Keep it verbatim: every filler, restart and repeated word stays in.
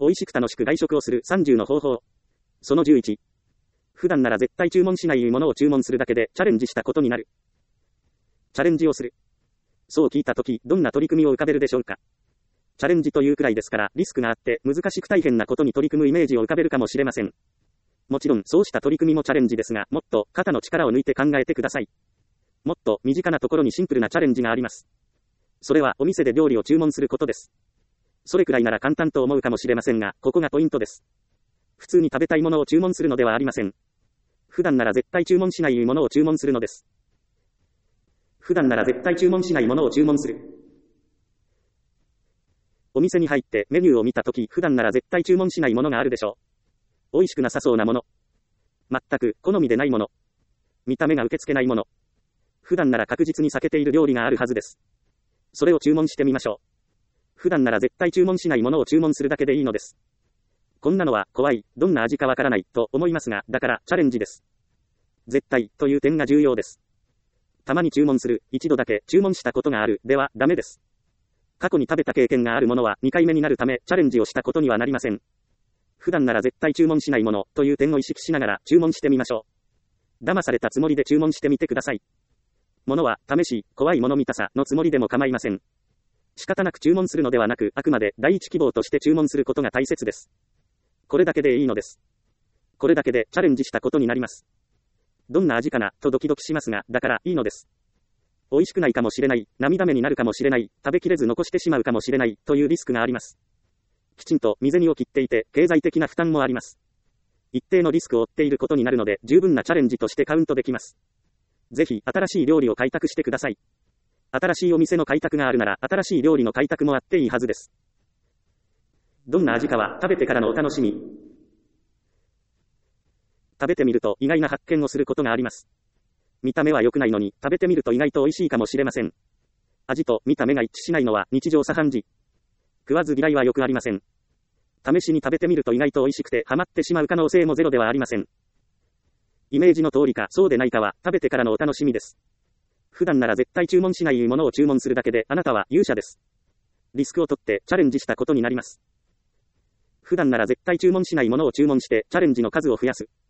美味しく楽しく外食をするさんじゅうの方法。そのじゅういち。普段なら絶対注文しないものを注文するだけでチャレンジしたことになる。チャレンジをする。そう聞いたとき、どんな取り組みを浮かべるでしょうか。チャレンジというくらいですから、リスクがあって難しく大変なことに取り組むイメージを浮かべるかもしれません。もちろん、そうした取り組みもチャレンジですが、もっと肩の力を抜いて考えてください。もっと身近なところにシンプルなチャレンジがあります。それはお店で料理を注文することです。それくらいなら簡単と思うかもしれませんが、ここがポイントです。普通に食べたいものを注文するのではありません。普段なら絶対注文しないものを注文するのです。普段なら絶対注文しないものを注文する。お店に入ってメニューを見たとき、普段なら絶対注文しないものがあるでしょう。美味しくなさそうなもの。全く好みでないもの。見た目が受け付けないもの。普段なら確実に避けている料理があるはずです。それを注文してみましょう。普段なら絶対注文しないものを注文するだけでいいのです。こんなのは怖い、どんな味かわからないと思いますが、だからチャレンジです。絶対という点が重要です。たまに注文する、一度だけ注文したことがあるではダメです。過去に食べた経験があるものはにかいめになるためチャレンジをしたことにはなりません。普段なら絶対注文しないものという点を意識しながら注文してみましょう。騙されたつもりで注文してみてください。ものは試し、怖いもの見たさのつもりでも構いません。仕方なく注文するのではなく、あくまで第一希望として注文することが大切です。これだけでいいのです。これだけでチャレンジしたことになります。どんな味かなとドキドキしますが、だからいいのです。美味しくないかもしれない、涙目になるかもしれない、食べきれず残してしまうかもしれないというリスクがあります。きちんと身銭を切っていて、経済的な負担もあります。一定のリスクを負っていることになるので、十分なチャレンジとしてカウントできます。ぜひ、新しい料理を開拓してください。新しいお店の開拓があるなら、新しい料理の開拓もあっていいはずです。どんな味かは、食べてからのお楽しみ。食べてみると、意外な発見をすることがあります。見た目は良くないのに、食べてみると意外と美味しいかもしれません。味と見た目が一致しないのは日常茶飯事。食わず嫌いはよくありません。試しに食べてみると意外と美味しくてハマってしまう可能性もゼロではありません。イメージの通りかそうでないかは食べてからのお楽しみです。普段なら絶対注文しないものを注文するだけであなたは勇者です。リスクを取ってチャレンジしたことになります。普段なら絶対注文しないものを注文してチャレンジの数を増やす。